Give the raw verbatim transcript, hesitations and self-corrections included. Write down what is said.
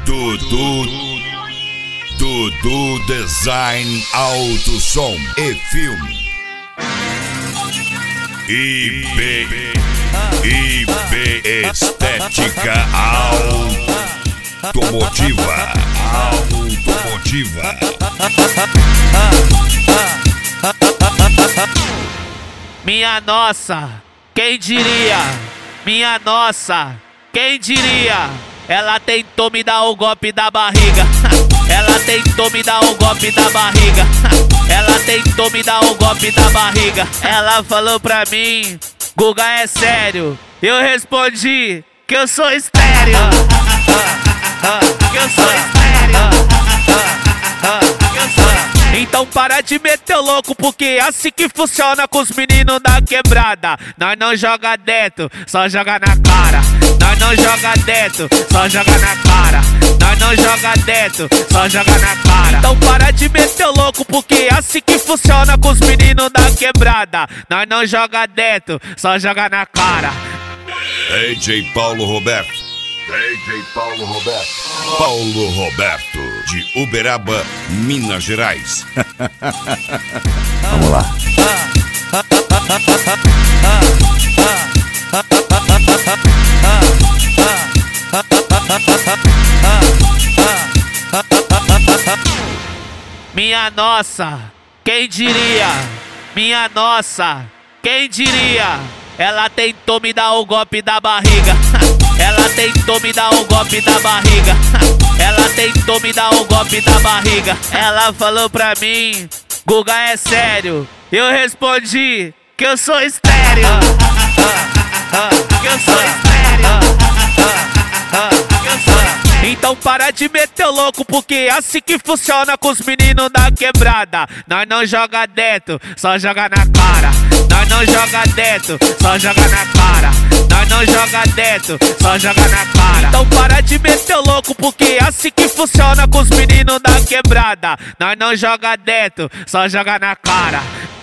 Dudu, Dudu Design Auto Som e Filme. I B, I B Estética Automotiva, Automotiva. Minha nossa, quem diria? Minha nossa, quem diria? Ela tentou me dar o golpe da barriga. Ela tentou me dar o golpe da barriga. Ela tentou me dar o golpe da barriga. Ela falou pra mim, Guga, é sério? Eu respondi que eu sou estéreo. Que eu sou estéreo. Que eu sou estéreo. Então para de meter o louco, porque é assim que funciona com os meninos da quebrada. Nós não joga dentro, só joga na cara. Nós não joga dentro, só joga na cara. Nós não joga dentro, só joga na cara. Então para de meter o louco, porque é assim que funciona com os meninos da quebrada. Nós não joga dentro, só joga na cara. D J Paulo Roberto, D J Paulo Roberto, Paulo Roberto de Uberaba, Minas Gerais. Vamos lá. Minha nossa, quem diria? Minha nossa, quem diria? Ela tentou me dar o golpe da barriga. Ela tentou me dar o golpe da barriga. Ela tentou me dar o golpe da barriga. Ela falou pra mim, Guga, é sério? Eu respondi que eu sou estéreo. Que eu sou estéreo. Que eu sou estéreo. Então para de meter o louco, porque é assim que funciona com os meninos da quebrada. Nós não joga dentro, só joga na cara. Nós não joga dentro, só joga na cara. Nós não joga dentro, só joga na cara. Então para de meter o louco, porque é assim que funciona com os meninos da quebrada. Nós não joga dentro, só joga na cara.